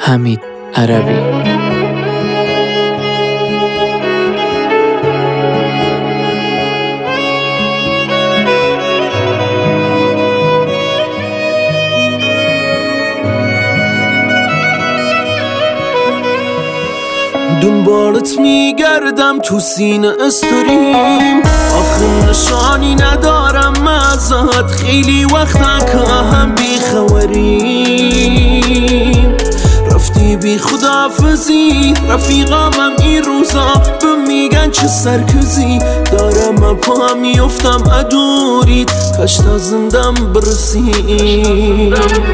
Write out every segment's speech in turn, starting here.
حمید عربی. دنبالت میگردم تو سینه استریم، آخه نشانی ندارم ازت، خیلی وقتا که هم بیخبریم. رفتی بی خداحافظی رفیقامم این روزا به میگن چه سرکزی دارم، پا میفتم ادورید کاش تا زندم برسیم.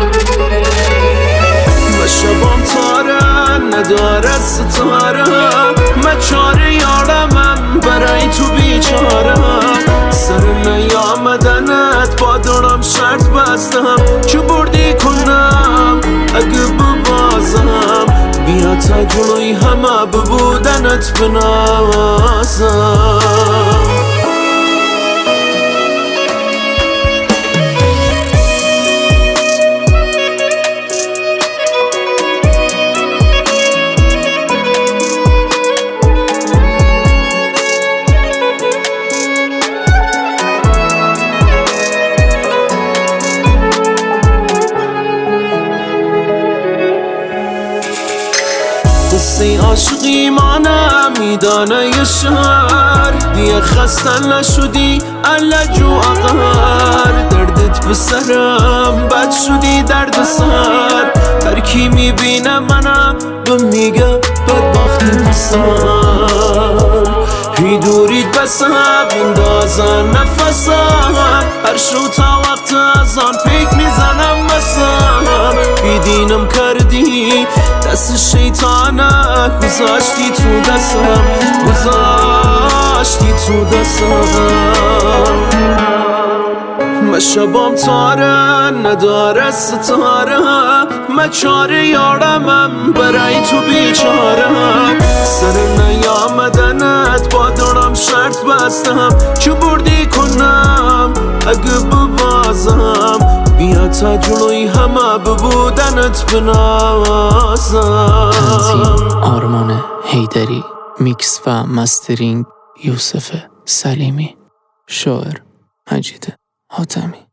و شبام تاره نداره ستاره، من چاره یارمم برای تو بیچاره. سر نیامدنت با دارم شرط بستم، چه بردی کنم اگه ببازم، بیا تا جلوی همه ببودنت بنازم. قصه عاشقی مانم میدانه ی شهر، دیگه خسته نشدی الجو اقهر، دردت به سرم بد شدی درد سر، هر کی میبینه منم به میگه بدبختی پسر. هی دورید بسم اندازن نفسم، هر شو تا وقت از آن پیک میزنم بسم. بیدینم کردی دست شیطانه، گذاشتی تو دستم، گذاشتی تو دستم. من شبام تاره نداره ستاره، من چاره یارمم برای تو بیچاره. سر نیامدنت با دارم شرط بستم، چه بردی کنم اگه ببازم، بیا تا جلوی همه ببودنت بنازم. تنظیم آرمان حیدری، میکس و مسترینگ یوسف سلیمی، شاعر مجید حاتمی.